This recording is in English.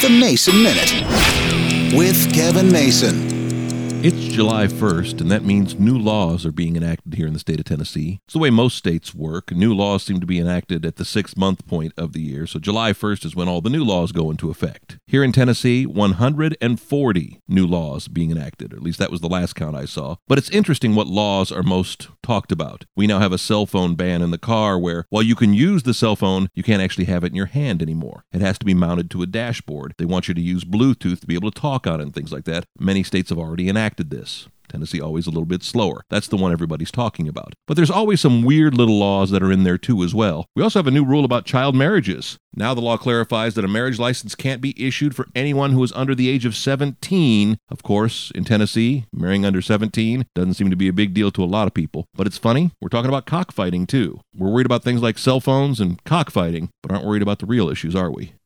The Mason Minute with Kevin Mason. It's July 1st, and that means new laws are being enacted here in the state of Tennessee. It's the way most states work. New laws seem to be enacted at the 6-month point of the year, so July 1st is when all the new laws go into effect. Here in Tennessee, 140 new laws being enacted, or at least that was the last count I saw. But it's interesting what laws are most talked about. We now have a cell phone ban in the car where, while you can use the cell phone, you can't actually have it in your hand anymore. It has to be mounted to a dashboard. They want you to use Bluetooth to be able to talk on it and things like that. Many states have already enacted this. Tennessee always a little bit slower. That's the one everybody's talking about. But there's always some weird little laws that are in there too as well. We also have a new rule about child marriages. Now the law clarifies that a marriage license can't be issued for anyone who is under the age of 17. Of course, in Tennessee, marrying under 17 doesn't seem to be a big deal to a lot of people. But it's funny, we're talking about cockfighting too. We're worried about things like cell phones and cockfighting, but aren't worried about the real issues, are we?